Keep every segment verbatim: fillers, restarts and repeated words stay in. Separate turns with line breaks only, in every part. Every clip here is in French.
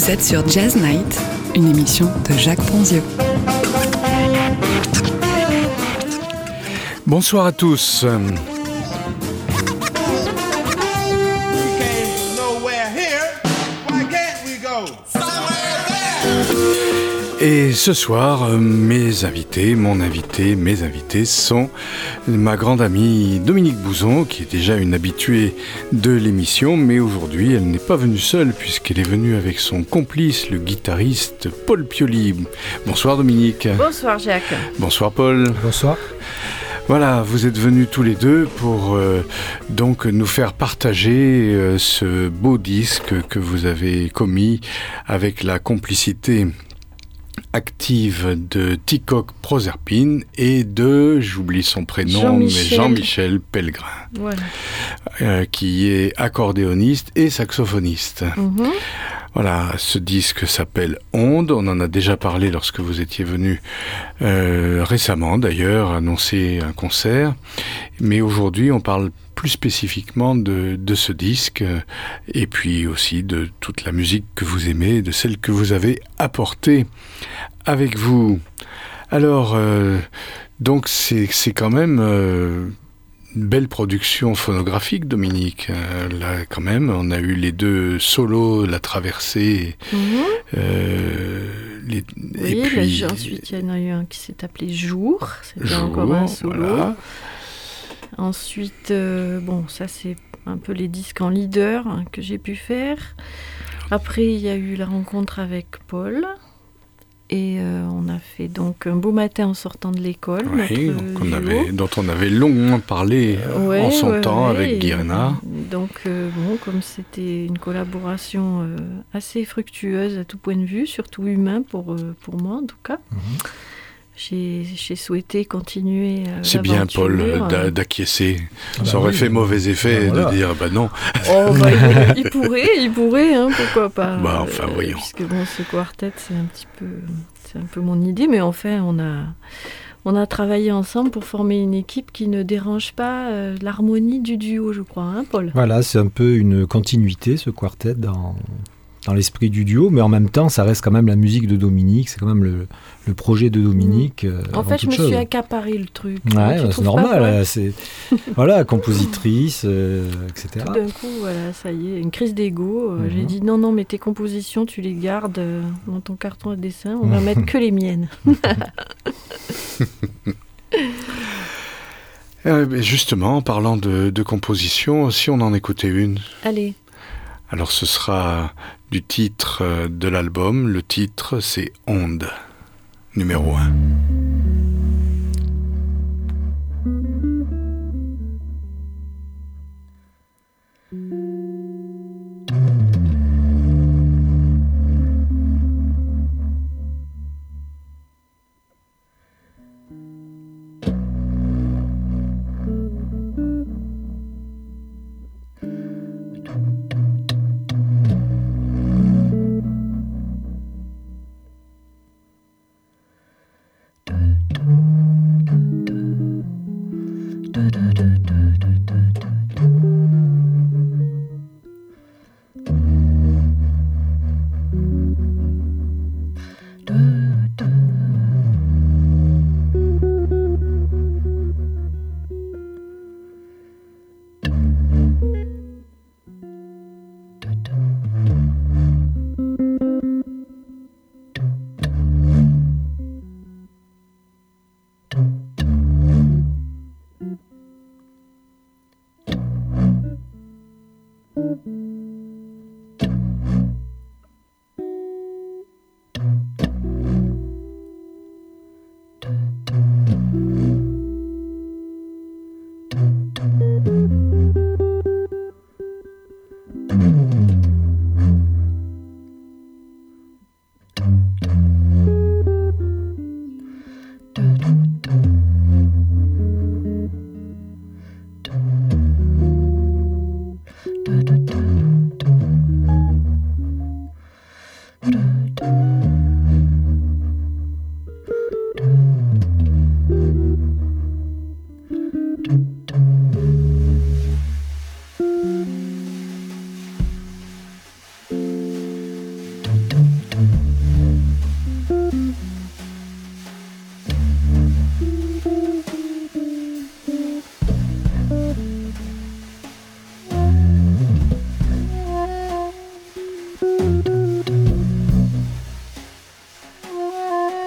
Vous êtes sur Jazz Night, une émission de Jacques Ponzieux.
Bonsoir à tous. Et ce soir, mes invités, mon invité, mes invités sont ma grande amie Dominique Bouzon, qui est déjà une habituée de l'émission, mais aujourd'hui, elle n'est pas venue seule, puisqu'elle est venue avec son complice, le guitariste Paul Pioli. Bonsoir Dominique.
Bonsoir Jacques.
Bonsoir Paul.
Bonsoir.
Voilà, vous êtes venus tous les deux pour euh, donc nous faire partager euh, ce beau disque que vous avez commis avec la complicité active de Ticoc Proserpine et de, j'oublie son prénom,
Jean-Michel.
mais Jean-Michel Pellegrin,
Voilà.
euh, qui est accordéoniste et saxophoniste.
Mm-hmm.
Voilà, ce disque s'appelle Onde, on en a déjà parlé lorsque vous étiez venu euh, récemment d'ailleurs, annoncer un concert, mais aujourd'hui on parle plus spécifiquement de, de ce disque euh, et puis aussi de toute la musique que vous aimez, de celle que vous avez apportée avec vous. Alors, euh, donc c'est, c'est quand même... Euh, une belle production phonographique, Dominique. Euh, là, quand même, on a eu les deux solos, La Traversée.
Mm-hmm.
Euh, les,
Oui,
et puis,
là, ensuite il y en a eu un qui s'est appelé Jour. C'était
Jour,
encore un solo.
voilà.
Ensuite, euh, bon, ça c'est un peu les disques en leader hein, que j'ai pu faire. Après, il y a eu la rencontre avec Paul. Et euh, on a fait donc un beau matin en sortant de l'école.
Oui,
notre
donc on
duo.
avait, dont on avait longuement parlé euh,
Ouais,
en son
ouais,
temps
ouais,
avec
et,
Guy Renard.
Donc, euh, bon, comme c'était une collaboration euh, assez fructueuse à tout point de vue, surtout humain pour, euh, pour moi en tout cas, mm-hmm. j'ai, j'ai souhaité continuer euh,
C'est bien, Paul, d'a, d'acquiescer.
Ah
Ça
bah
aurait
oui,
fait mauvais effet
bah voilà.
de dire, bah non.
Oh, bah, il, il pourrait, il pourrait, hein, pourquoi pas.
Bah, enfin, voyons.
Euh, puisque bon, ce quartet, c'est un petit peu, c'est un peu mon idée, mais enfin, on a... On a travaillé ensemble pour former une équipe qui ne dérange pas euh, l'harmonie du duo, je crois, hein, Paul ?
Voilà, c'est un peu une continuité, ce quartet, dans, dans l'esprit du duo, mais en même temps, ça reste quand même la musique de Dominique, c'est quand même le, le projet de Dominique. Euh,
en fait, je me
chose.
suis accaparé le truc.
Ouais, bah, c'est normal,
pas,
c'est voilà, compositrice, euh, et cetera.
Tout d'un coup, voilà, ça y est, une crise d'ego. Euh, mm-hmm. J'ai dit non, non, mais tes compositions, tu les gardes euh, dans ton carton à dessin, on va mettre que les miennes.
euh, justement, en parlant de, de composition, si on en écoutait une.
Allez.
Alors ce sera du titre de l'album. Le titre, c'est Onde, numéro un.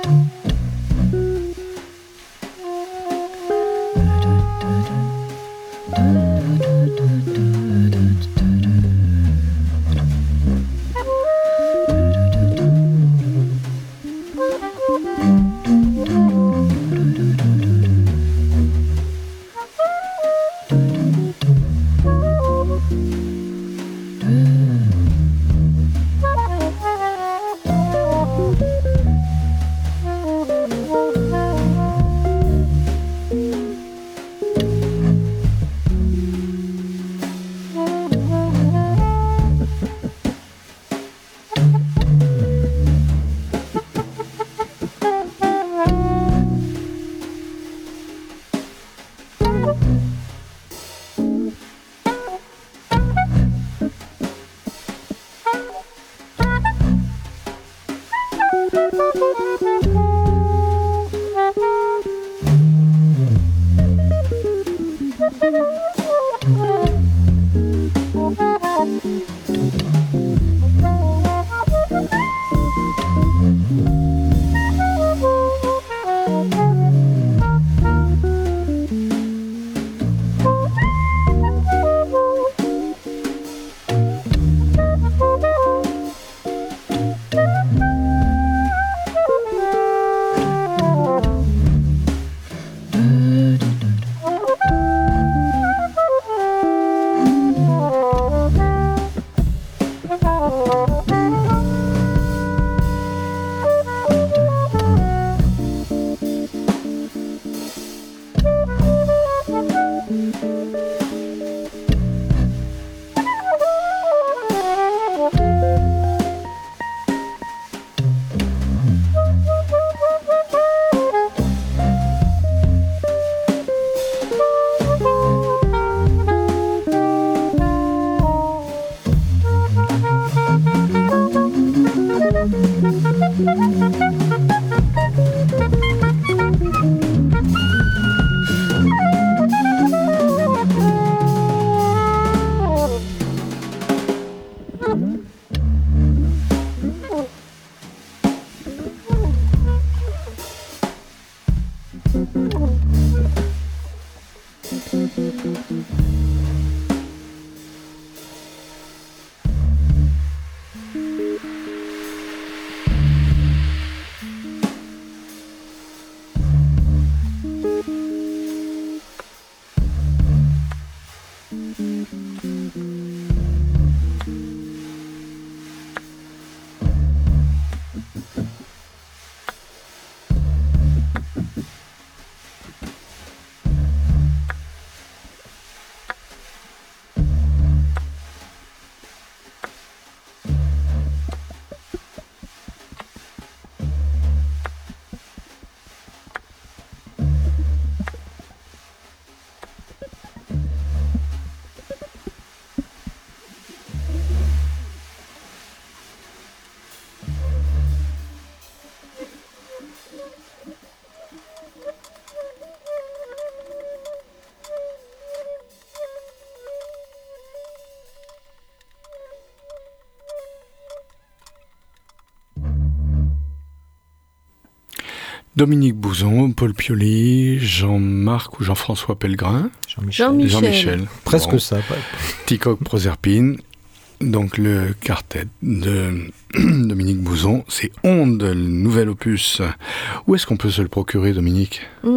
Dominique Bouzon, Paul Pioli, Jean-Marc ou Jean-François Pellegrin.
Jean-Michel.
Jean-Michel.
Jean-Michel.
Presque
bon.
ça. Pas...
Ticoc Proserpine. Donc le quartet de Dominique Bouzon, c'est Onde, le nouvel opus. Où est-ce qu'on peut se le procurer, Dominique ?
Mmh,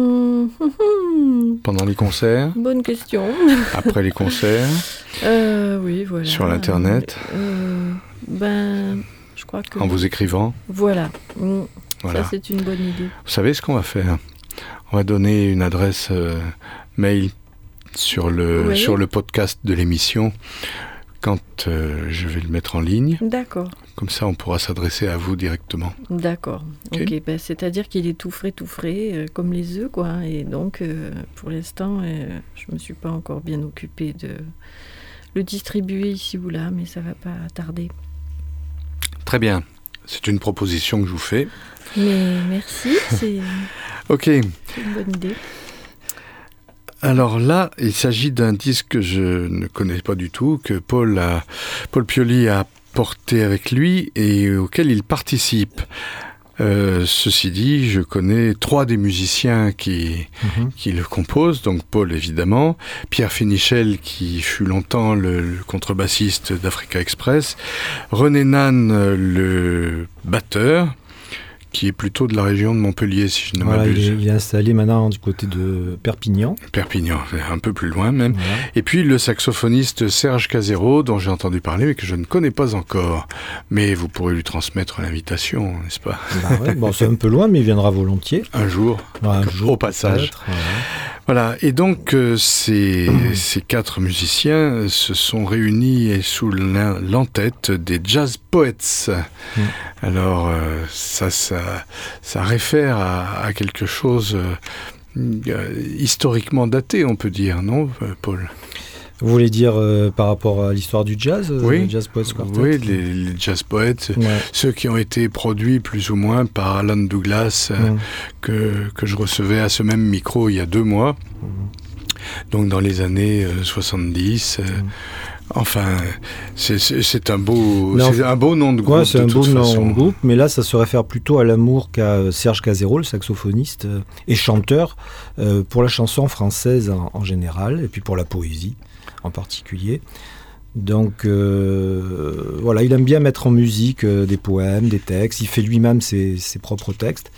mmh,
Pendant les concerts ?
Bonne question.
Après les concerts ?
euh, Oui, voilà.
Sur l'internet ?
euh, Ben, je crois que...
En vous écrivant ?
Voilà. Mmh.
Voilà.
Ça, c'est une bonne idée.
Vous savez ce qu'on va faire ? On va donner une adresse euh, mail sur le,
oui.
sur le podcast de l'émission quand euh, je vais le mettre en ligne.
D'accord.
Comme ça, on pourra s'adresser à vous directement.
D'accord.
Ok.
Ok. Ben, c'est-à-dire qu'il est tout frais, tout frais, euh, comme les œufs, quoi. Et donc, euh, pour l'instant, euh, je ne me suis pas encore bien occupée de le distribuer ici ou là, mais ça ne va pas tarder.
Très bien. C'est une proposition que je vous fais.
Mais merci, c'est,
Ok.
c'est une bonne idée.
Alors là, il s'agit d'un disque que je ne connais pas du tout, que Paul, a, Paul Pioli a porté avec lui et auquel il participe. Euh, ceci dit, je connais trois des musiciens qui, mm-hmm. qui le composent, donc Paul évidemment, Pierre Fénichel qui fut longtemps le, le contrebassiste d'Africa Express, René Nann le batteur, qui est plutôt de la région de Montpellier, si je ne
voilà,
m'abuse.
Il est, il est installé maintenant du côté de Perpignan.
Perpignan, un peu plus loin même.
Voilà.
Et puis le saxophoniste Serge Casero, dont j'ai entendu parler, mais que je ne connais pas encore. Mais vous pourrez lui transmettre l'invitation, n'est-ce pas ?
Bah ouais, bon, c'est un peu loin, mais il viendra volontiers.
Un jour,
ouais, un jour
au passage.
Voilà.
Voilà, et donc euh, ces, mmh. ces quatre musiciens se sont réunis sous l'entête des Jazz Poets. Mmh. Alors euh, ça, ça, ça réfère à, à quelque chose euh, historiquement daté, on peut dire, non, Paul ?
Vous voulez dire euh, par rapport à l'histoire du jazz, euh,
oui.
le Jazz Poets Quartet ?
Oui, les, les Jazz Poets, ouais. Ceux qui ont été produits plus ou moins par Alan Douglas, euh, mmh. que, que je recevais à ce même micro il y a deux mois, mmh. donc dans les années euh, soixante-dix. Euh, mmh. Enfin, c'est, c'est, c'est, un beau, non, c'est un beau nom de groupe.
Ouais, c'est
de
un
toute
beau
façon.
nom de groupe, mais là, ça se réfère plutôt à l'amour qu'a Serge Casero, le saxophoniste euh, et chanteur, euh, pour la chanson française en, en général, et puis pour la poésie en particulier. Donc euh, voilà, il aime bien mettre en musique euh, des poèmes, des textes. Il fait lui-même ses, ses propres textes.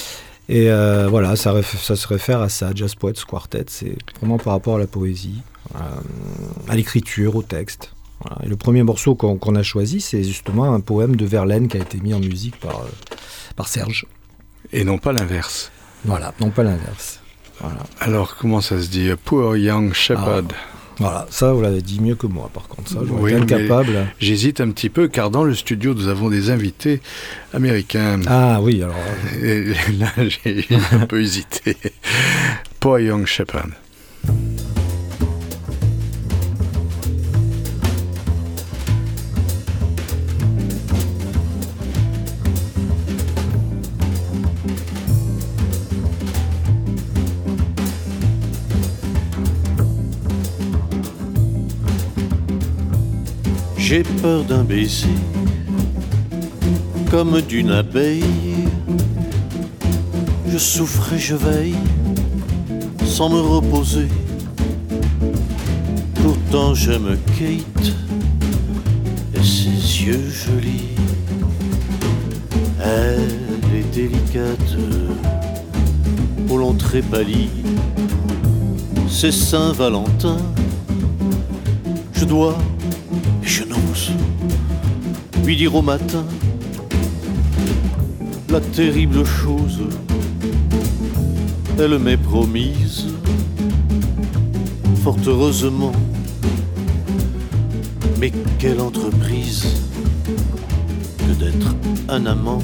Et euh, voilà, ça, réf- ça se réfère à ça, Jazz Poets Quartet. C'est vraiment par rapport à la poésie, euh, à l'écriture, au texte. Voilà. Et le premier morceau qu'on, qu'on a choisi, c'est justement un poème de Verlaine qui a été mis en musique par, euh, par Serge.
Et non pas l'inverse.
Voilà, non pas l'inverse. Voilà.
Alors, comment ça se dit ? Poor Young Shepherd.
Ah. Voilà, ça vous l'avez dit mieux que moi par contre, ça j'aurais
oui,
été incapable.
J'hésite un petit peu car dans le studio nous avons des invités américains.
Ah oui, alors...
Et là j'ai un peu hésité. Poor Young Shepherd.
J'ai peur d'un baiser, comme d'une abeille. Je souffre et je veille, sans me reposer. Pourtant j'aime Kate et ses yeux jolis. Elle est délicate, au long trait pâli. C'est Saint-Valentin, je dois... Je n'ose lui dire au matin la terrible chose. Elle m'est promise, fort heureusement. Mais quelle entreprise que d'être un amant.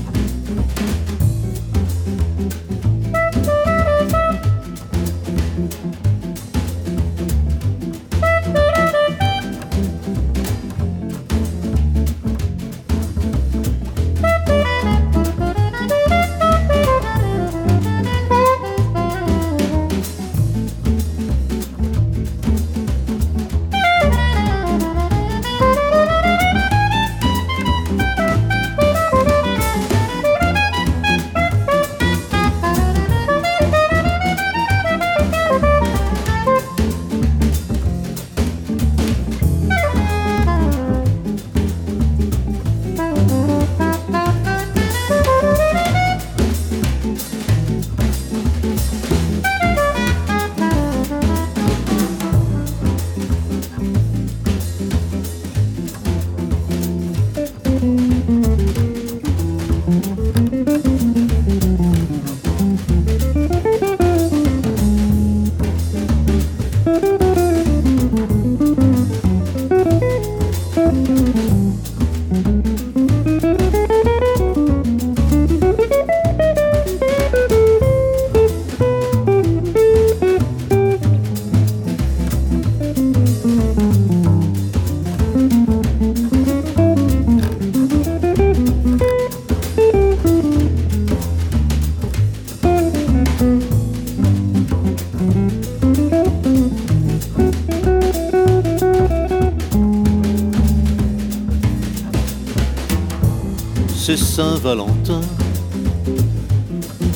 C'est Saint-Valentin,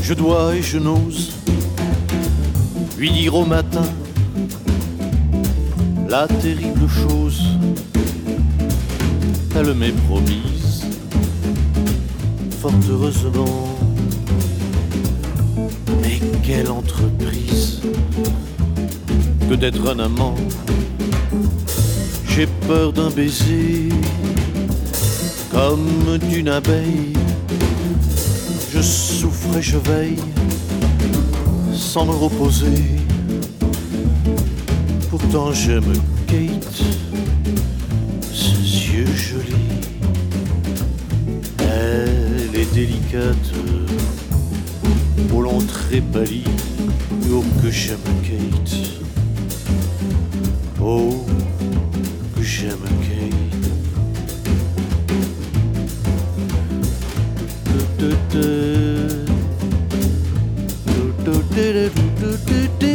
Je dois et je n'ose lui dire au matin la terrible chose. Elle m'est promise, fort heureusement. Mais quelle entreprise que d'être un amant. J'ai peur d'un baiser comme d'une abeille. Je souffre et je veille sans me reposer. Pourtant j'aime Kate, ses yeux jolis. Elle est délicate, au long trait pâli. Oh que j'aime Kate, oh que j'aime Kate. Du, du, du, du, du, du, du, du.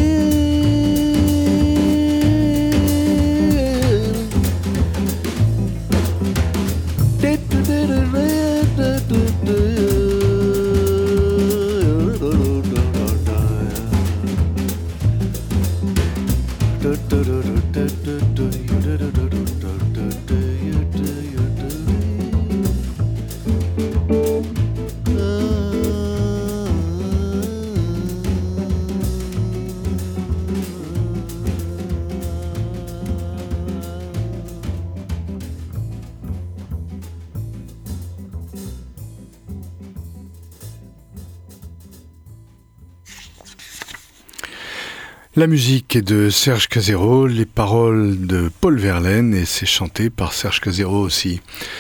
La musique est de Serge Casero, les paroles de Paul Verlaine et c'est chanté par Serge Casero aussi.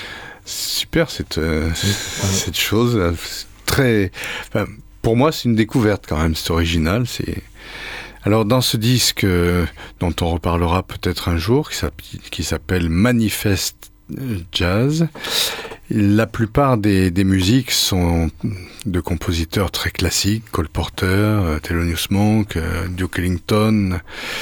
Super cette, euh, cette chose, très, enfin, pour moi c'est une découverte quand même, c'est original. C'est... Alors dans ce disque euh, dont on reparlera peut-être un jour, qui s'appelle, qui s'appelle Manifest Jazz, la plupart des, des musiques sont de compositeurs très classiques, Cole Porter, euh, Thelonious Monk, euh, Duke Ellington,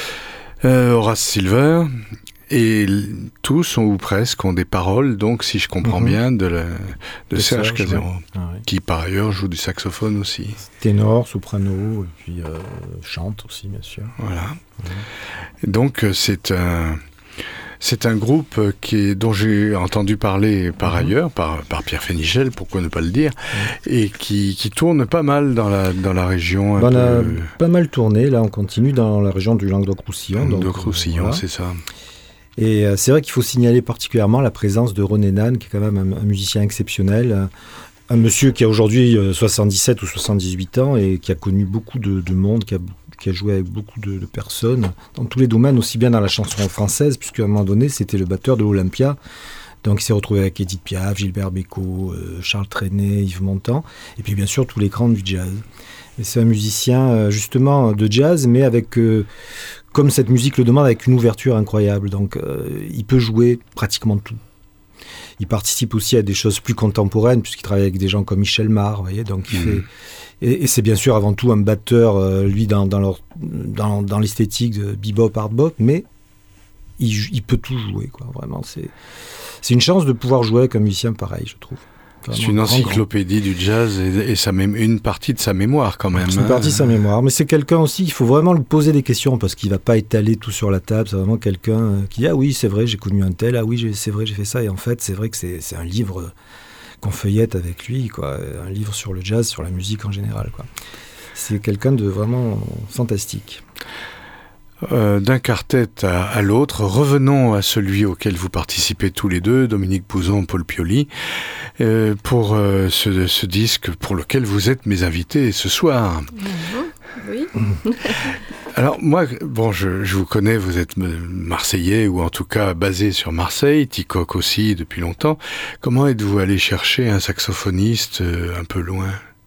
euh, Horace Silver, et tous ont, ou presque ont des paroles, donc si je comprends mm-hmm. bien, de, la, de, de Serge, Serge Casero, ouais. ah, oui. qui par ailleurs joue du saxophone aussi.
Ténor, soprano, et puis euh, chante aussi bien sûr.
Voilà. Ouais. Donc c'est un... C'est un groupe qui est, dont j'ai entendu parler par mmh. ailleurs, par, par Pierre Fénichel, pourquoi ne pas le dire, mmh. et qui, qui tourne pas mal dans la, dans la région.
On
peu...
a pas mal tourné, là on continue dans la région du Languedoc-Roussillon.
Languedoc-Roussillon, voilà. C'est ça.
Et euh, c'est vrai qu'il faut signaler particulièrement la présence de René Nan, qui est quand même un, un musicien exceptionnel, un, un monsieur qui a aujourd'hui euh, soixante-dix-sept ou soixante-dix-huit ans et qui a connu beaucoup de, de monde, qui a qui a joué avec beaucoup de, de personnes, dans tous les domaines, aussi bien dans la chanson française, puisqu'à un moment donné, c'était le batteur de l'Olympia. Donc il s'est retrouvé avec Édith Piaf, Gilbert Bécaud, euh, Charles Trenet, Yves Montand, et puis bien sûr tous les grands du jazz. Et c'est un musicien euh, justement de jazz, mais avec, euh, comme cette musique le demande, avec une ouverture incroyable. Donc euh, il peut jouer pratiquement tout. Il participe aussi à des choses plus contemporaines, puisqu'il travaille avec des gens comme Michel Marr, vous voyez, donc il mmh. fait... Et, et c'est bien sûr avant tout un batteur, euh, lui, dans, dans, leur, dans, dans l'esthétique de bebop, hard bop, mais il, il peut tout jouer, quoi. Vraiment, c'est, c'est une chance de pouvoir jouer avec un musicien pareil, je trouve.
Vraiment c'est une encyclopédie grand. Du jazz et, et ça même une partie de sa mémoire quand même.
C'est une partie de sa mémoire, mais c'est quelqu'un aussi, il faut vraiment lui poser des questions parce qu'il ne va pas étaler tout sur la table. C'est vraiment quelqu'un qui dit ah oui c'est vrai j'ai connu un tel, ah oui j'ai, c'est vrai j'ai fait ça et en fait c'est vrai que c'est, c'est un livre qu'on feuillette avec lui, quoi, un livre sur le jazz, sur la musique en général, quoi. C'est quelqu'un de vraiment fantastique.
Euh, d'un quartet à, à l'autre, revenons à celui auquel vous participez tous les deux, Dominique Bouzon, Paul Pioli, euh, pour euh, ce, ce disque pour lequel vous êtes mes invités ce soir.
Mmh, oui.
Alors moi, bon, je, je vous connais, vous êtes marseillais ou en tout cas basé sur Marseille, Ticoc aussi depuis longtemps. Comment êtes-vous allé chercher un saxophoniste euh, un peu loin ?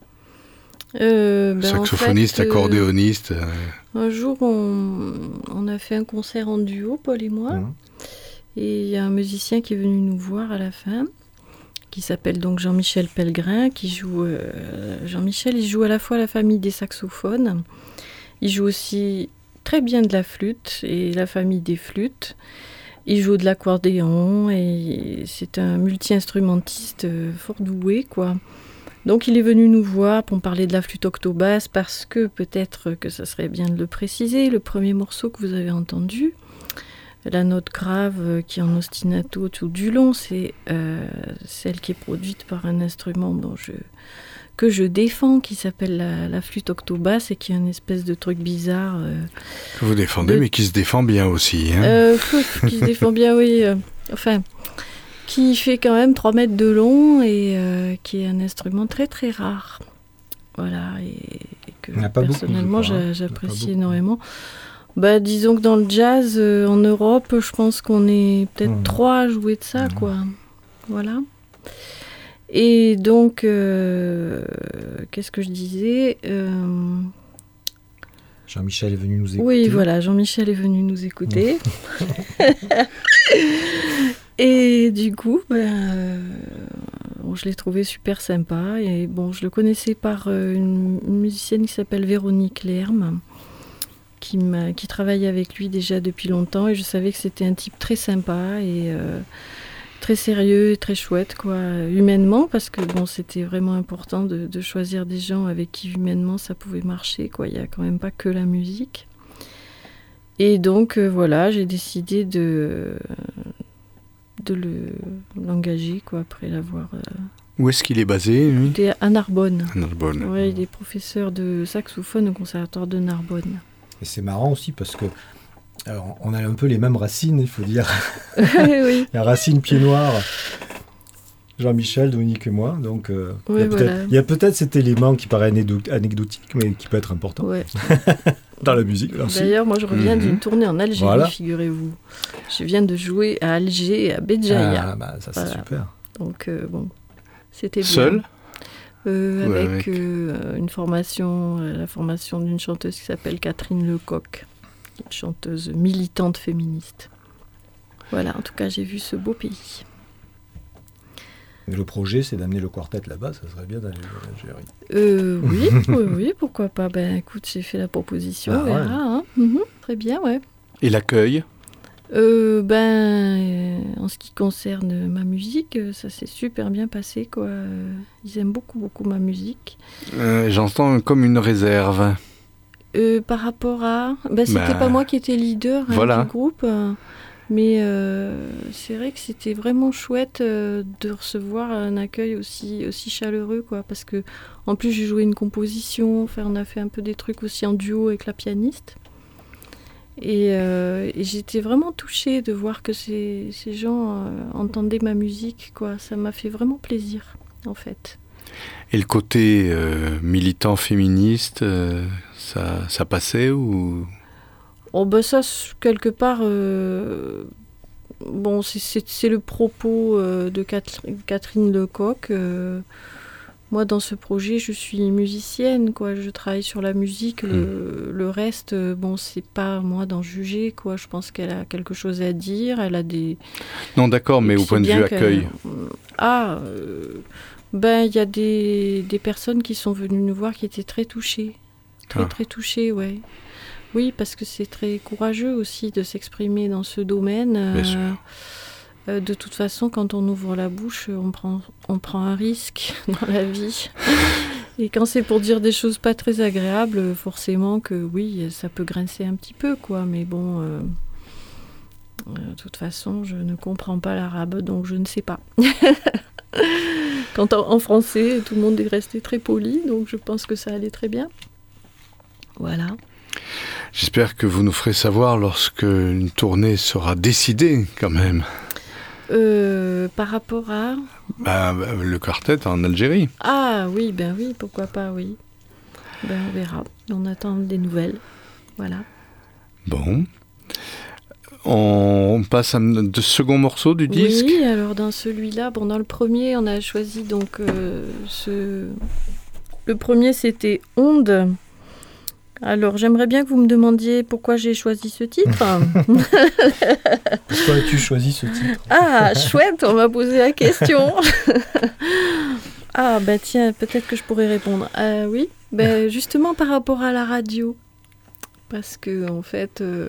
Euh, ben
Saxophoniste,
en fait,
accordéoniste.
Euh, un jour, on, on a fait un concert en duo, Paul et moi. Mmh. Et il y a un musicien qui est venu nous voir à la fin, qui s'appelle donc Jean-Michel Pellegrin, qui joue... Euh, Jean-Michel, il joue à la fois la famille des saxophones, il joue aussi très bien de la flûte et la famille des flûtes. Il joue de l'accordéon et c'est un multi-instrumentiste fort doué, quoi. Donc il est venu nous voir pour me parler de la flûte octobasse parce que peut-être que ça serait bien de le préciser. Le premier morceau que vous avez entendu, la note grave qui est en ostinato tout du long, c'est euh, celle qui est produite par un instrument dont je, que je défends, qui s'appelle la, la flûte octobasse et qui est une espèce de truc bizarre. Euh,
que vous défendez, de... mais qui se défend bien aussi. Hein
euh, qui se défend bien, oui. Euh, enfin, qui fait quand même trois mètres de long et euh, qui est un instrument très très rare. Voilà, et, et que personnellement beaucoup, j'a, j'apprécie énormément. Bah, disons que dans le jazz, euh, en Europe, je pense qu'on est peut-être mmh. trois à jouer de ça, mmh. quoi. Voilà. Et donc, euh, qu'est-ce que je disais euh...
Jean-Michel est venu nous écouter.
Oui, voilà, Jean-Michel est venu nous écouter. Mmh. Et du coup, ben, euh, bon, je l'ai trouvé super sympa. Et bon, je le connaissais par euh, une, une musicienne qui s'appelle Véronique Lerme, Qui, m'a, qui travaille avec lui déjà depuis longtemps, et je savais que c'était un type très sympa et euh, très sérieux et très chouette, quoi, humainement, parce que bon, c'était vraiment important de, de choisir des gens avec qui humainement ça pouvait marcher, quoi. Il n'y a quand même pas que la musique. Et donc euh, voilà, j'ai décidé de, de le, l'engager, quoi, après l'avoir... Euh,
Où est-ce qu'il est basé, lui ?
Il est à Narbonne.
À Narbonne.
Ouais, il est professeur de saxophone au conservatoire de Narbonne.
Et c'est marrant aussi parce que, alors, on a un peu les mêmes racines, il faut dire.
Oui.
La racine pied noir, Jean-Michel, Dominique et moi. Donc, euh,
oui,
il, y a
voilà.
il y a peut-être cet élément qui paraît anecdotique, mais qui peut être important.
Ouais.
Dans la musique. Alors,
d'ailleurs,
si.
moi, je reviens mm-hmm. d'une tournée en Algérie,
voilà.
Figurez-vous. Je viens de jouer à Alger et à Béjaïa.
Ah, bah, ça, c'est
voilà.
super.
Donc, euh, bon, c'était bien.
Seul ?
Euh,
ouais,
avec,
avec...
Euh, une formation, euh, la formation d'une chanteuse qui s'appelle Catherine Lecoq, une chanteuse militante féministe. Voilà, en tout cas, j'ai vu ce beau pays.
Mais le projet, c'est d'amener le quartet là-bas, ça serait bien d'aller en Algérie.
Euh, oui, oui, oui, pourquoi pas. Ben, écoute, j'ai fait la proposition,
ah,
on verra.
Ouais.
Hein. Mmh, très bien, ouais.
Et l'accueil ?
Euh, ben, euh, en ce qui concerne ma musique, ça s'est super bien passé, quoi. Euh, ils aiment beaucoup, beaucoup ma musique.
Euh, j'entends comme une réserve.
Euh, par rapport à... Ben, c'était
bah,
pas moi qui étais leader hein,
voilà.
du groupe, euh, mais euh, c'est vrai que c'était vraiment chouette euh, de recevoir un accueil aussi, aussi chaleureux, quoi. Parce que, en plus, j'ai joué une composition, enfin, on a fait un peu des trucs aussi en duo avec la pianiste. Et, euh, et j'étais vraiment touchée de voir que ces, ces gens euh, entendaient ma musique, quoi. Ça m'a fait vraiment plaisir, en fait.
Et le côté euh, militant féministe, euh, ça, ça passait ou...
Oh ben ça, quelque part, euh, bon, c'est, c'est, c'est le propos euh, de Catherine, Catherine Lecoq. Euh, Moi, dans ce projet, je suis musicienne, quoi. Je travaille sur la musique. Le, mmh. le reste, bon, c'est pas à moi d'en juger, quoi. Je pense qu'elle a quelque chose à dire. Elle a des...
Non, d'accord, mais au point de vue accueil.
Ah, euh, ben, il y a des, des personnes qui sont venues nous voir qui étaient très touchées. Très, ah. très touchées, ouais. Oui, parce que c'est très courageux aussi de s'exprimer dans ce domaine.
Bien
euh,
sûr.
Euh, de toute façon, quand on ouvre la bouche, on prend, on prend un risque dans la vie. Et quand c'est pour dire des choses pas très agréables, forcément que oui, ça peut grincer un petit peu, quoi. Mais bon, euh, euh, de toute façon, je ne comprends pas l'arabe, donc je ne sais pas. Quand en, en français, tout le monde est resté très poli, donc je pense que ça allait très bien. Voilà.
J'espère que vous nous ferez savoir lorsque une tournée sera décidée, quand même.
Euh, par rapport à...
Bah, le quartet en Algérie.
Ah oui, ben oui, pourquoi pas, oui. Ben on verra, on attend des nouvelles, voilà.
Bon. On passe à un second morceau du disque.
Oui, alors dans celui-là, bon, dans le premier, on a choisi donc euh, ce... Le premier, c'était « Onde ». Alors, j'aimerais bien que vous me demandiez pourquoi j'ai choisi ce titre.
Pourquoi as-tu choisi ce titre ?
Ah, chouette, on m'a posé la question. Ah, bah tiens, peut-être que je pourrais répondre. Euh, oui, bah, justement par rapport à la radio. Parce que, en fait, euh,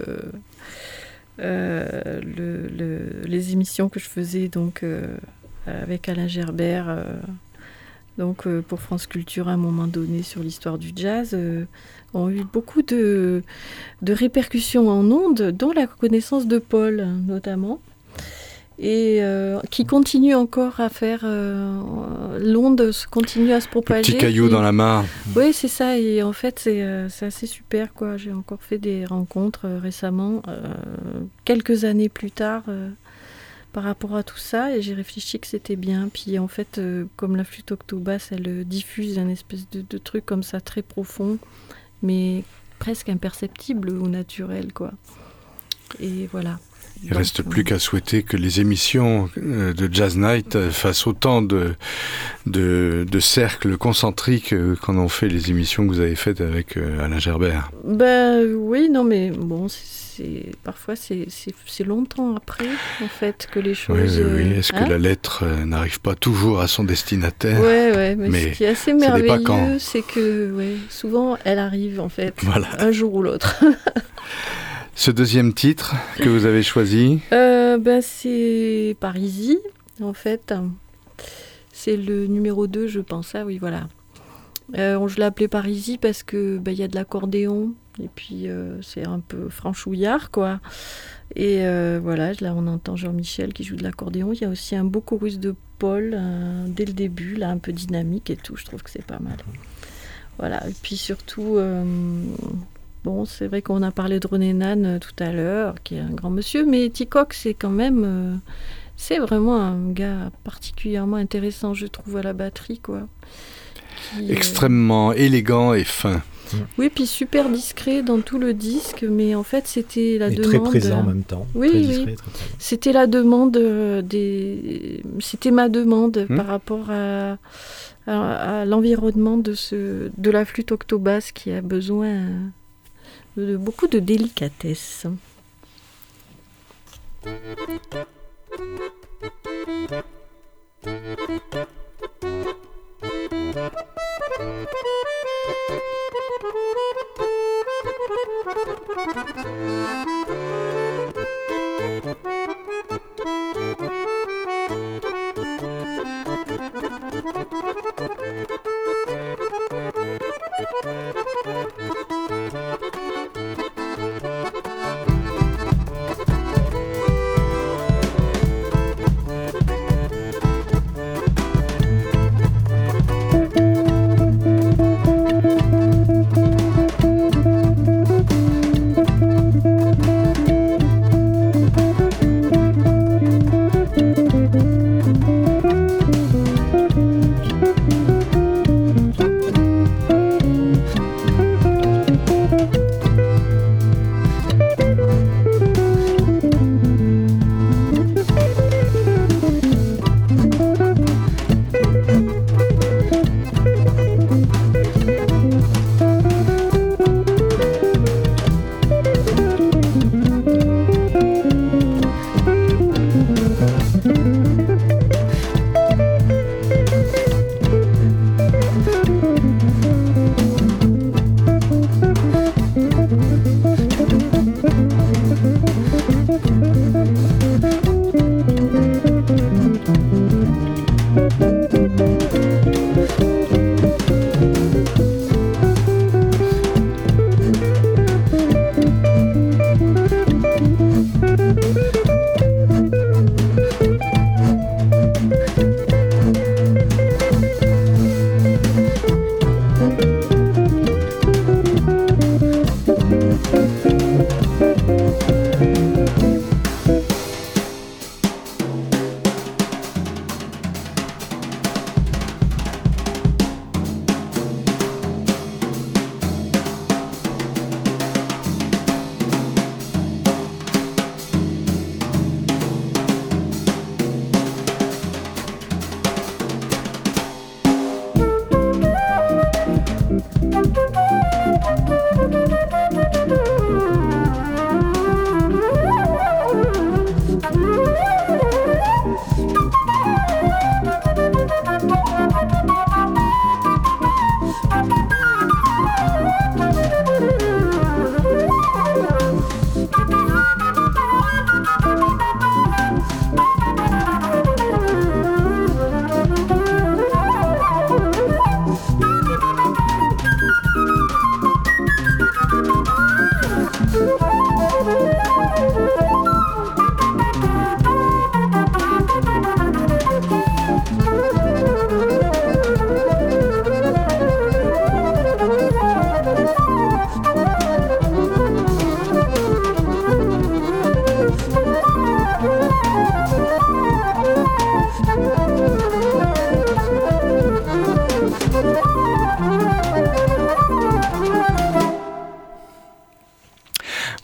euh, le, le, les émissions que je faisais donc, euh, avec Alain Gerbert... Euh, donc euh, pour France Culture à un moment donné sur l'histoire du jazz, euh, ont eu beaucoup de, de répercussions en ondes, dont la connaissance de Paul notamment, et euh, qui continue encore à faire... Euh, l'onde continue à se propager.
Le petit caillou
et,
dans la mare.
Oui, c'est ça, et en fait c'est, euh, c'est assez super, quoi. J'ai encore fait des rencontres euh, récemment, euh, quelques années plus tard, euh, par rapport à tout ça, et j'ai réfléchi que c'était bien. Puis en fait, euh, comme la flûte octobasse, elle euh, diffuse un espèce de, de truc comme ça, très profond, mais presque imperceptible ou naturel, quoi. Et voilà.
Il ne reste plus qu'à souhaiter que les émissions de Jazz Night fassent autant de, de, de cercles concentriques qu'en ont fait les émissions que vous avez faites avec Alain Gerbert.
Ben oui, non, mais bon, c'est, c'est, parfois c'est, c'est, c'est longtemps après, en fait, que les choses...
Oui, oui, oui. Est-ce
hein
que la lettre n'arrive pas toujours à son destinataire ?
Ouais, ouais, mais, mais ce qui est assez merveilleux,
c'est
que ouais, souvent elle arrive, en fait,
voilà.
un jour ou l'autre.
Ce deuxième titre que vous avez choisi
euh, ben, c'est Parisie, en fait. C'est le numéro deux, je pense. Ah oui, voilà. Euh, je l'ai appelé Parisie parce que ben, y a de l'accordéon, et puis euh, c'est un peu franchouillard, quoi. Et euh, voilà, là on entend Jean-Michel qui joue de l'accordéon. Il y a aussi un beau chorus de Paul, euh, dès le début, là, un peu dynamique et tout. Je trouve que c'est pas mal. Voilà, et puis surtout... Euh, Bon, c'est vrai qu'on a parlé de René Nann euh, tout à l'heure, qui est un grand monsieur, mais Ticoc, c'est quand même... Euh, c'est vraiment un gars particulièrement intéressant, je trouve, à la batterie, quoi. Qui,
Extrêmement euh... élégant et fin.
Oui, puis super discret dans tout le disque, mais en fait, c'était la
et
demande...
très présent en même temps.
Oui,
très
oui.
discret, très présent.
C'était la demande des... C'était ma demande hmm. par rapport à... à, à l'environnement de, ce... de la flûte octobasse qui a besoin... de beaucoup de délicatesse.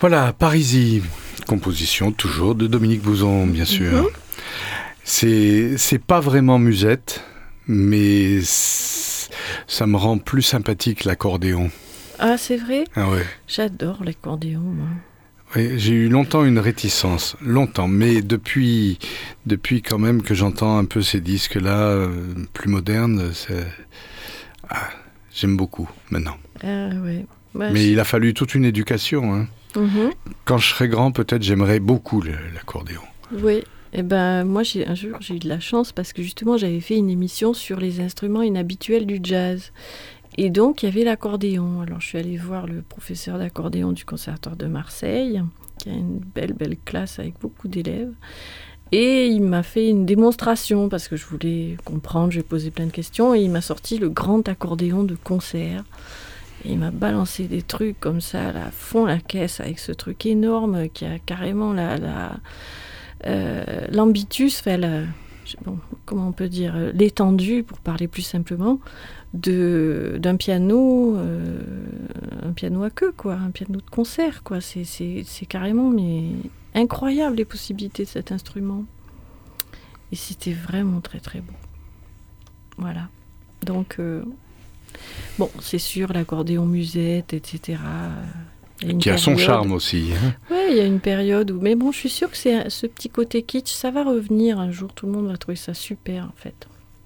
Voilà, Parisie, composition toujours de Dominique Bouzon, bien sûr. Mm-hmm. C'est, c'est pas vraiment musette, mais ça me rend plus sympathique l'accordéon.
Ah, c'est vrai ?
Ah ouais.
J'adore l'accordéon, moi.
Oui, j'ai eu longtemps une réticence, longtemps, mais depuis, depuis quand même que j'entends un peu ces disques-là, euh, plus modernes, c'est... Ah, j'aime beaucoup maintenant.
Ah ouais. Bah,
mais
je...
il a fallu toute une éducation. Hein.
Mm-hmm.
Quand je serai grand, peut-être j'aimerais beaucoup le, l'accordéon.
Oui. Eh ben, moi, j'ai, un jour, j'ai eu de la chance parce que justement, j'avais fait une émission sur les instruments inhabituels du jazz. Et donc, il y avait l'accordéon. Alors, je suis allée voir le professeur d'accordéon du Conservatoire de Marseille, qui a une belle, belle classe avec beaucoup d'élèves. Et il m'a fait une démonstration parce que je voulais comprendre, j'ai posé plein de questions. Et il m'a sorti le grand accordéon de concert. Et il m'a balancé des trucs comme ça, là, à fond la caisse, avec ce truc énorme qui a carrément la... la Euh, l'ambitus, fait la, bon, comment on peut dire, l'étendue, pour parler plus simplement, de, d'un piano, euh, un piano à queue, quoi, un piano de concert, quoi. C'est, c'est, c'est carrément mais, incroyable les possibilités de cet instrument. Et c'était vraiment très très beau. Voilà. Donc, euh, bon, c'est sûr, l'accordéon musette, et cetera.
Qui a
période...
son charme aussi. Hein.
Oui, il y a une période où... Mais bon, je suis sûre que c'est ce petit côté kitsch, ça va revenir un jour. Tout le monde va trouver ça super, en fait.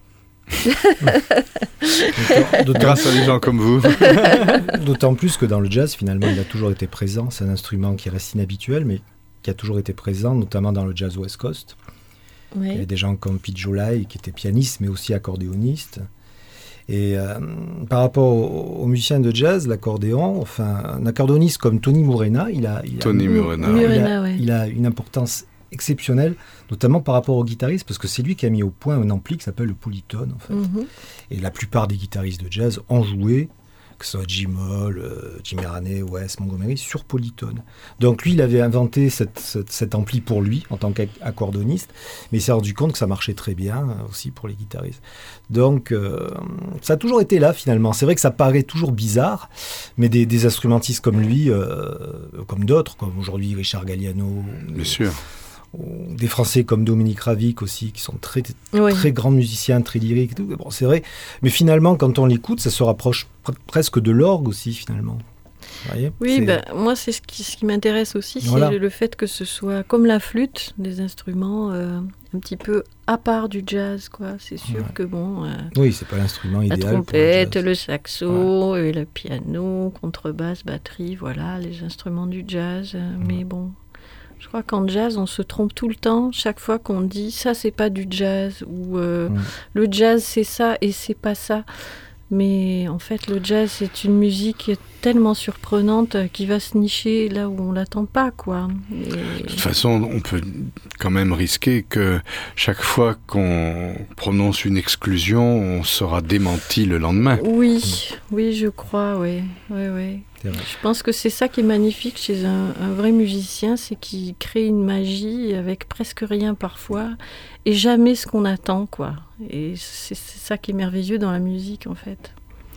d'autant, Grâce à des gens comme vous.
D'autant plus que dans le jazz, finalement, il a toujours été présent. C'est un instrument qui reste inhabituel, mais qui a toujours été présent, notamment dans le jazz West Coast. Oui. Il y avait des gens comme Pete Jolai, qui était pianiste, mais aussi accordéoniste. Et euh, par rapport aux, aux musiciens de jazz, l'accordéon, enfin, un accordéoniste comme Tony Morena, il a, il a,
Tony Morena,
Morena,
il a,
ouais.
il a une importance exceptionnelle, notamment par rapport au guitariste, parce que c'est lui qui a mis au point un ampli qui s'appelle le Polytone, en fait. Mm-hmm. Et la plupart des guitaristes de jazz ont joué, que ce soit Jim Hall, euh, Jimmy Raney, Wes Montgomery, sur Polytone. Donc lui, il avait inventé cette, cette, cet ampli pour lui, en tant qu'accordoniste, mais il s'est rendu compte que ça marchait très bien, euh, aussi pour les guitaristes. Donc, euh, ça a toujours été là, finalement. C'est vrai que ça paraît toujours bizarre, mais des, des instrumentistes comme lui, euh, comme d'autres, comme aujourd'hui Richard Galliano...
Bien sûr.
Des Français comme Dominique Ravik aussi, qui sont très,
oui.
très grands musiciens, très lyriques. Tout. Bon, c'est vrai. Mais finalement, quand on l'écoute, ça se rapproche pr- presque de l'orgue aussi, finalement. Vous voyez,
oui, ben, moi, c'est ce qui, ce qui m'intéresse aussi, voilà. C'est le fait que ce soit comme la flûte, des instruments euh, un petit peu à part du jazz, quoi. C'est sûr ouais. que bon... Euh,
oui, c'est pas l'instrument idéal
la trompette,
pour le,
le saxo,
ouais.
et le piano, contrebasse, batterie, voilà, les instruments du jazz. Euh, ouais. Mais bon... Je crois qu'en jazz, on se trompe tout le temps. Chaque fois qu'on dit ça, c'est pas du jazz, ou euh, mmh. le jazz, c'est ça et c'est pas ça. Mais en fait, le jazz, c'est une musique tellement surprenante qui va se nicher là où on l'attend pas, quoi. Et...
De toute façon, on peut quand même risquer que chaque fois qu'on prononce une exclusion, on sera démenti le lendemain.
Oui, oui, je crois, oui, oui, oui. Je pense que c'est ça qui est magnifique chez un, un vrai musicien, c'est qu'il crée une magie avec presque rien parfois et jamais ce qu'on attend, quoi. Et c'est, c'est ça qui est merveilleux dans la musique, en fait.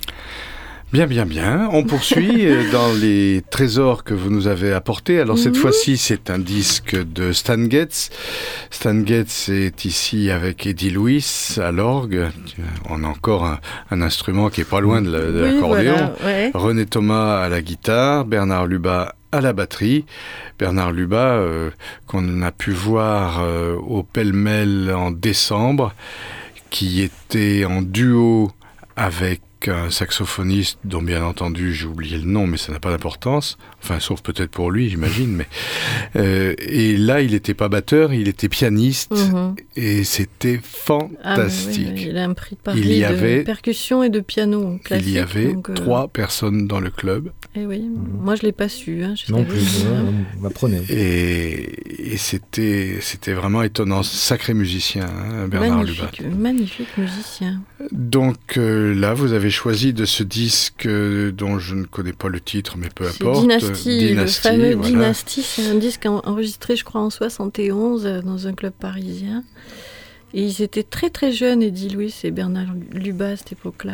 Bien, bien, bien. On poursuit dans les trésors que vous nous avez apportés. Alors, cette mmh. fois-ci, c'est un disque de Stan Getz. Stan Getz est ici avec Eddie Lewis à l'orgue. On a encore un, un instrument qui est pas loin de, la, de oui, l'accordéon. Voilà, ouais. René Thomas à la guitare, Bernard Lubat à la batterie. Bernard Lubat, euh, qu'on a pu voir euh, au Pêle-Mêle en décembre, qui était en duo avec un saxophoniste dont bien entendu j'ai oublié le nom, mais ça n'a pas d'importance, enfin sauf peut-être pour lui, j'imagine, mais euh, et là il n'était pas batteur, il était pianiste, mm-hmm. et c'était fantastique. Ah, oui, oui.
Il a un prix de Paris il y avait, de percussion et de piano classique.
Il y avait
donc, euh...
trois personnes dans le club.
Et oui, mm-hmm. moi je l'ai pas su. Hein,
non plus, vous m'apprenez.
Et, et c'était, c'était vraiment étonnant, sacré musicien, hein, Bernard
magnifique,
Lubat.
Magnifique musicien.
Donc euh, là vous avez choisi de ce disque euh, dont je ne connais pas le titre, mais peu
c'est
importe.
Dynasty,
Dynasty,
le fameux
voilà.
Dynasty, c'est un disque enregistré, je crois, en soixante et onze dans un club parisien. Et ils étaient très très jeunes, Eddie Lewis et Bernard Lubat à cette époque-là.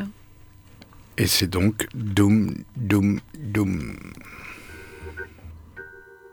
Et c'est donc Doum, Doum, Doum.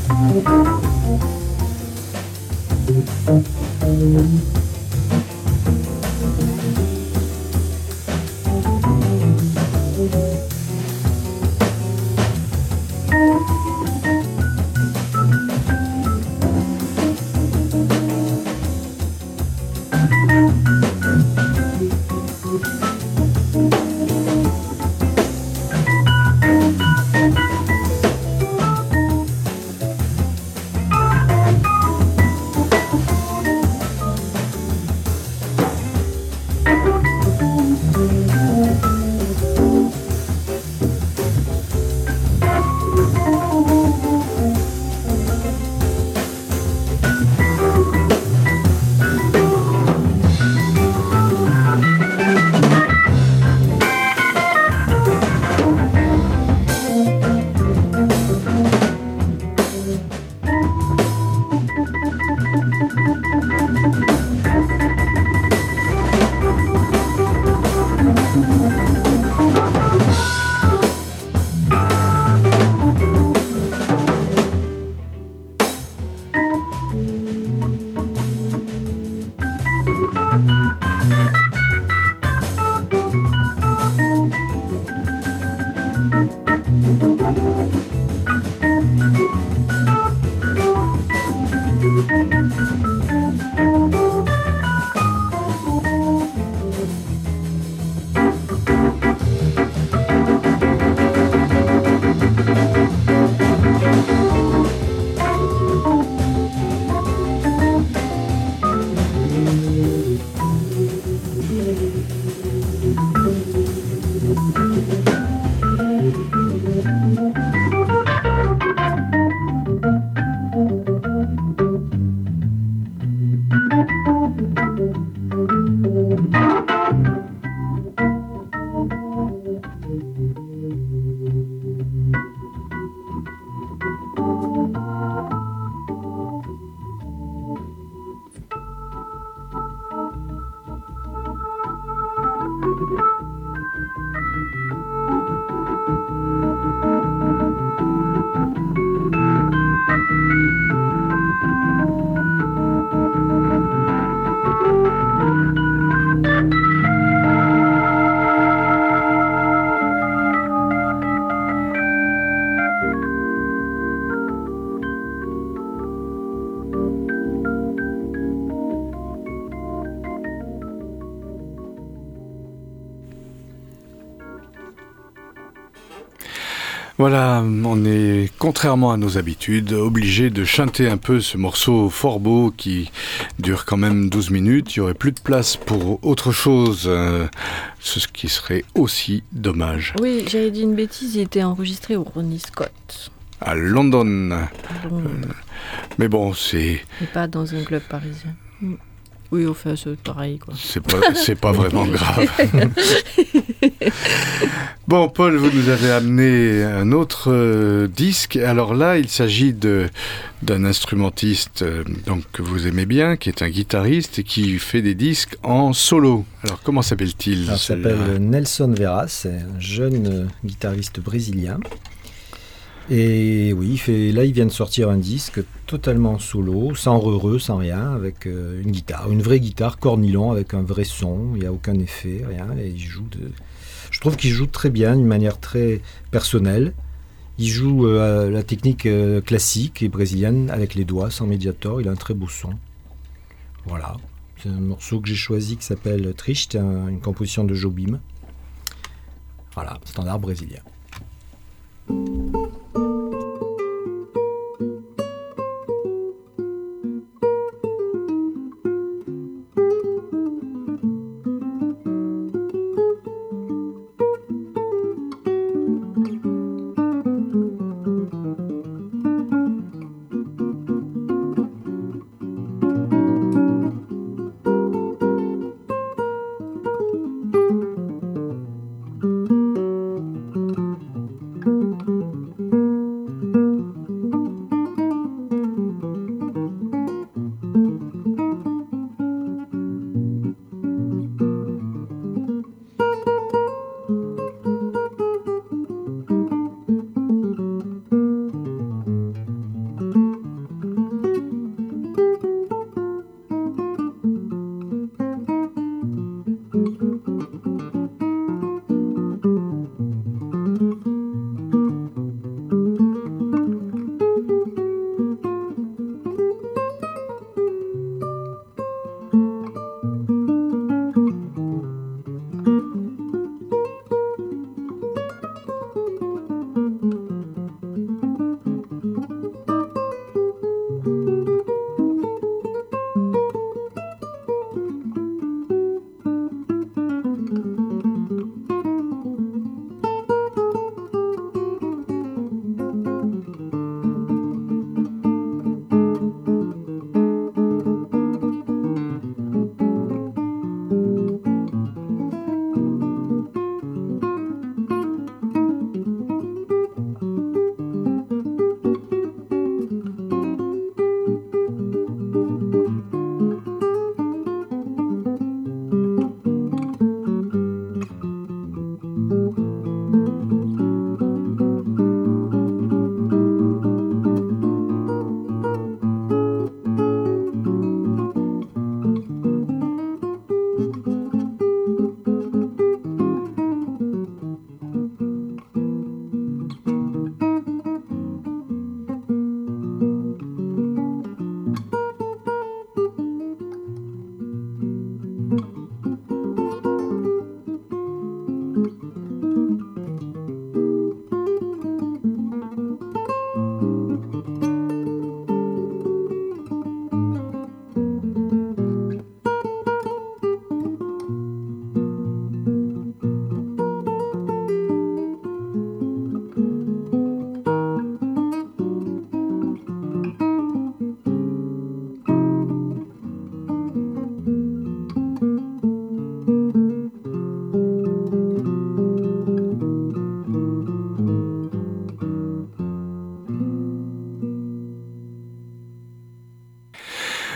Voilà, on est, contrairement à nos habitudes, obligé de chanter un peu ce morceau fort beau qui dure quand même douze minutes. Il n'y aurait plus de place pour autre chose, euh, ce qui serait aussi dommage.
Oui, j'avais dit une bêtise, il était enregistré au Ronnie Scott.
À London.
Bon.
Euh, mais bon, c'est...
Et pas dans un club parisien. Oui, enfin, c'est pareil, quoi.
C'est pas, c'est pas vraiment grave. Bon, Paul, vous nous avez amené un autre euh, disque. Alors là, il s'agit de, d'un instrumentiste euh, donc, que vous aimez bien, qui est un guitariste et qui fait des disques en solo. Alors, comment s'appelle-t-il?
Il s'appelle Nelson Veras, c'est un jeune euh, guitariste brésilien. Et oui, il fait, là, il vient de sortir un disque totalement solo, sans re-re, sans rien, avec euh, une guitare, une vraie guitare, cornilon, avec un vrai son, il n'y a aucun effet, rien, et il joue de... Je trouve qu'il joue très bien, d'une manière très personnelle. Il joue euh, la technique euh, classique et brésilienne, avec les doigts, sans médiator, il a un très beau son. Voilà, c'est un morceau que j'ai choisi qui s'appelle Triste, un, une composition de Jobim. Voilà, standard brésilien.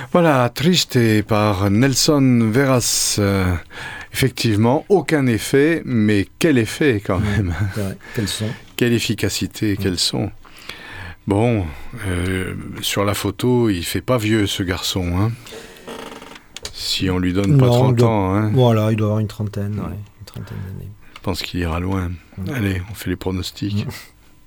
Voilà, Triste par Nelson Veras. Euh, effectivement, aucun effet, mais quel effet quand même.
C'est vrai. Quel son.
Quelle efficacité, quel son. Bon, euh, sur la photo, il fait pas vieux ce garçon, hein. Si on lui donne pas
Non,
trente
il doit-
ans, hein.
Voilà, il doit avoir une trentaine, ouais, une trentaine d'années.
Je pense qu'il ira loin.
Mm.
Allez, on fait les pronostics.
Mm.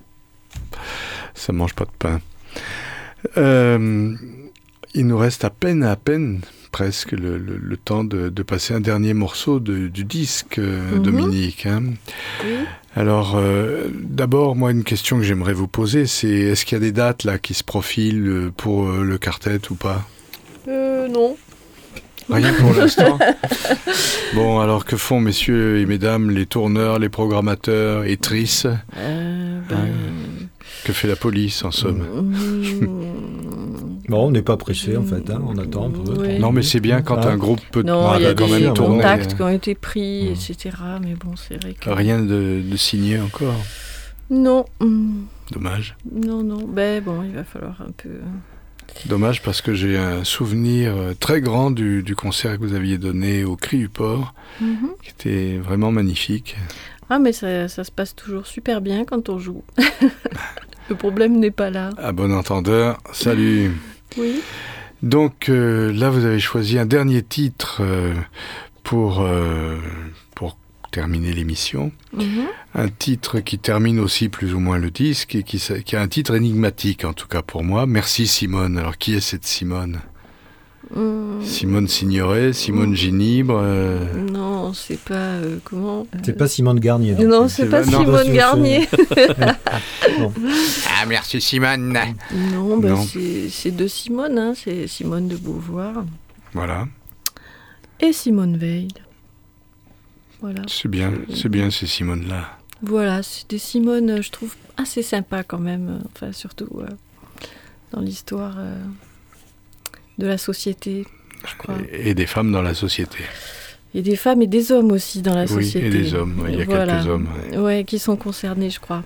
Ça mange pas de pain. Euh, il nous reste à peine, à peine, presque, le, le- le temps de, de passer un dernier morceau de- du disque, euh,
Mhm.
Dominique, hein.
Oui.
Alors, euh, d'abord, moi, une question que j'aimerais vous poser, c'est est-ce qu'il y a des dates là qui se profilent euh, pour euh, le quartet ou pas?
Euh, non.
Rien pour l'instant. Bon, alors que font messieurs et mesdames les tourneurs, les programmateurs et tristes?
Euh, ben,
Que fait la police en somme?
mm,
Bon, on n'est pas pressé en fait, hein, on attend un peu.
Oui.
Non, mais c'est bien quand
Ah.
un groupe peut
non,
Ah,
il y a
bah,
des
quand même tourner,
contacts
euh,
qui ont été pris,
Mm.
et cetera. Mais bon, c'est vrai que...
rien de, de signé encore.
Non, mm,
Dommage.
non, non. Ben bon, il va falloir un peu...
Dommage parce que j'ai un souvenir euh, très grand du, du concert que vous aviez donné au Cri du Port,
Mhm.
qui était vraiment magnifique.
Ah, mais ça, ça se passe toujours super bien quand on joue. Le problème n'est pas là.
À bon entendeur, salut.
Oui.
Donc euh, là, vous avez choisi un dernier titre euh, pour, euh, pour terminer l'émission.
Mhm.
Un titre qui termine aussi plus ou moins le disque et qui, sa- qui a un titre énigmatique, en tout cas pour moi. Merci Simone. Alors, qui est cette Simone?
Mm,
Simone Signoret, Simone Ginibre euh,
Non, c'est pas... euh, comment euh,
C'est pas Simone Garnier. donc.
Non, c'est
c'est
pas
pas- non,
Simone
c'est-
Garnier.
Bon.
Ah, merci Simone.
Non, bah,
Non.
c'est c'est deux Simone, hein. C'est Simone de Beauvoir
Voilà,
et Simone Veil. Voilà.
c'est bien, c'est bien ces Simones-là.
Voilà, c'est des Simone, euh, je trouve, assez sympas quand même. euh, Enfin, surtout euh, dans l'histoire euh, de la société, je crois.
Et, et des femmes dans la société.
Il y a des femmes et des hommes aussi dans la
Oui,
société.
et des hommes, ouais, il y a
Voilà.
quelques hommes. ouais.
Ouais, qui sont concernés, je crois.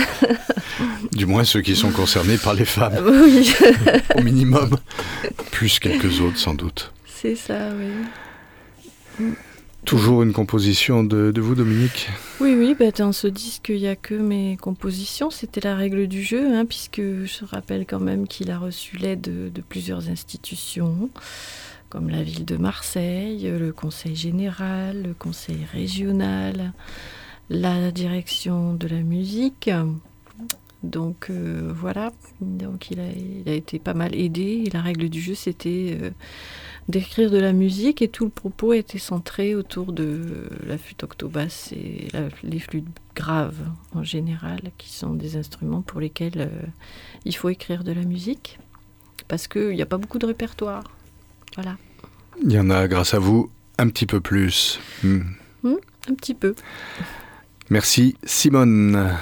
Du moins ceux qui sont concernés par les femmes,
Oui,
au minimum. Plus quelques autres, sans doute.
c'est ça, oui.
Toujours une composition de, de vous, Dominique?
Oui, oui, bah, dans ce disque, il n'y a que mes compositions. C'était la règle du jeu, hein, puisque je rappelle quand même qu'il a reçu l'aide de, de plusieurs institutions, comme la ville de Marseille, le conseil général, le conseil régional, la direction de la musique. Donc euh, voilà, donc il a, il a été pas mal aidé. Et la règle du jeu, c'était euh, d'écrire de la musique, et tout le propos était centré autour de la flûte octobasse et la- les flûtes graves en général, qui sont des instruments pour lesquels euh, il faut écrire de la musique, parce qu'il n'y a pas beaucoup de répertoire. Voilà,
Il y en a, grâce à vous, un petit peu plus. Hmm.
un petit peu.
Merci, Simone.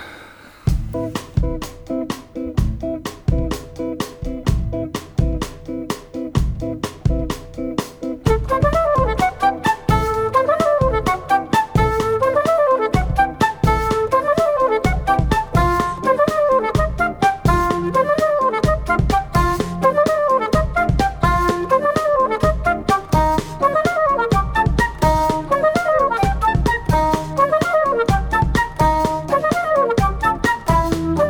Thank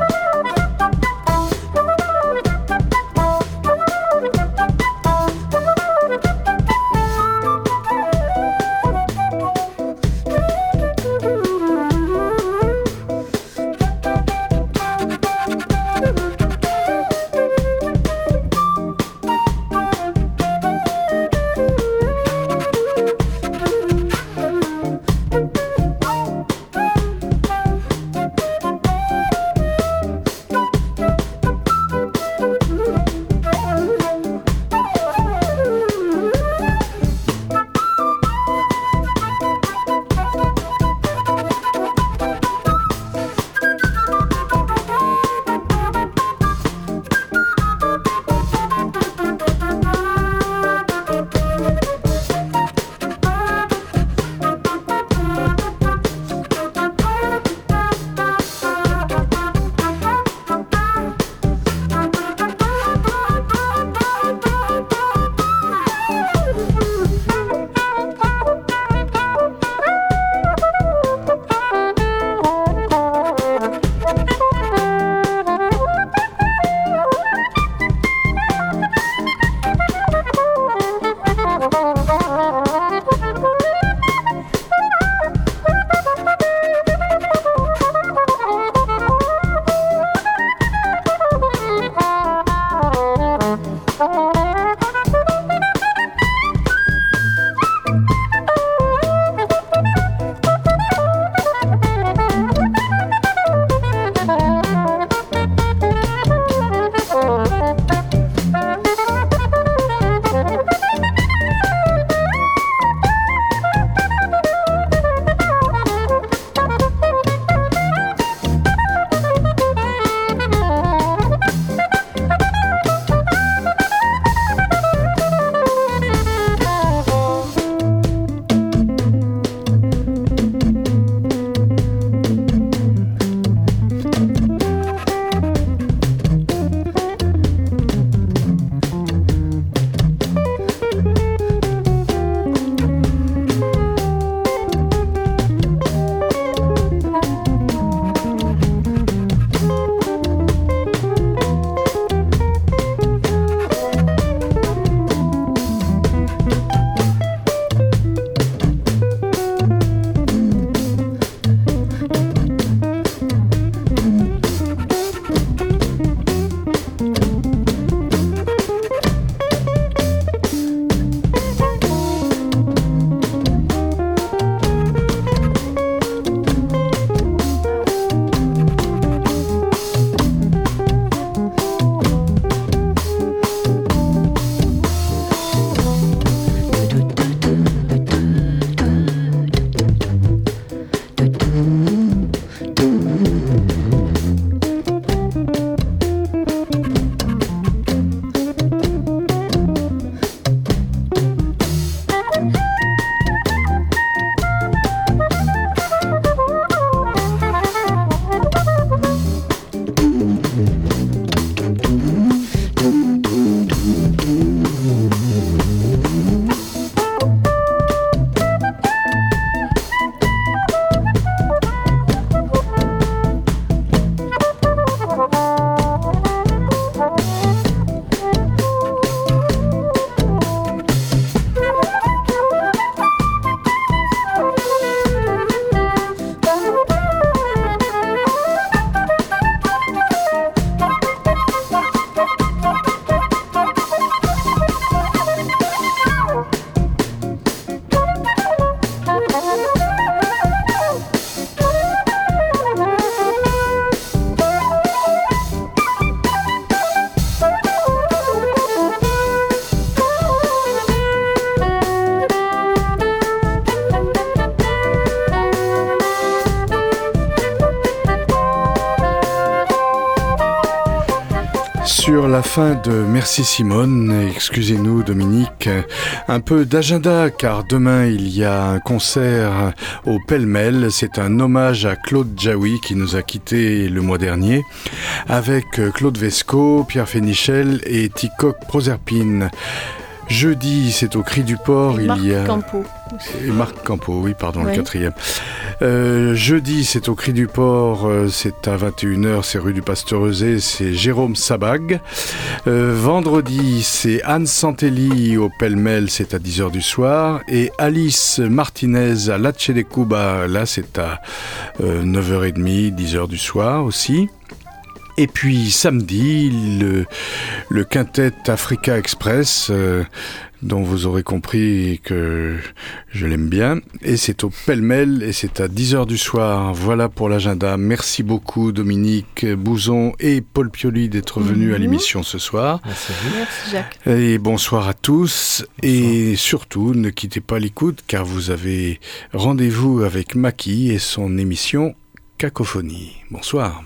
fin de Merci Simone, excusez-nous Dominique, un peu d'agenda car demain il y a un concert au Pêle-Mêle, c'est un hommage à Claude Jaoui qui nous a quittés le mois dernier, avec Claude Vesco, Pierre Fénichel et Ticoc Proserpine. Jeudi, c'est au Cri du Port,
et
il
Marc
y a...
Campo.
Et Marc Campo, oui, pardon,
oui.
Le quatrième. Euh, jeudi, c'est au Cri du Port, euh, c'est à vingt et une heures, c'est rue du Pasteurezé, c'est Jérôme Sabag. Euh, vendredi, c'est Anne Santelli au Pêle-Mêle, c'est à dix heures du soir. Et Alice Martinez à Latche de Cuba, là, c'est à euh, neuf heures trente, dix heures du soir aussi. Et puis samedi, le, le quintet Africa Express, euh, dont vous aurez compris que je l'aime bien. Et c'est au Pêle-Mêle et c'est à dix heures du soir. Voilà pour l'agenda. Merci beaucoup Dominique Bouzon et Paul Pioli d'être venus mmh. à l'émission ce soir.
Merci à vous.
Merci Jacques.
Et bonsoir à tous. Bonsoir. Et surtout, ne quittez pas l'écoute car vous avez rendez-vous avec Maki et son émission Cacophonie. Bonsoir.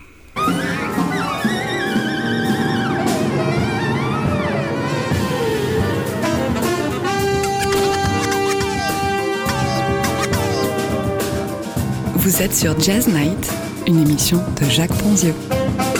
Vous êtes sur Jazz Night, une émission de Jacques Ponzieux.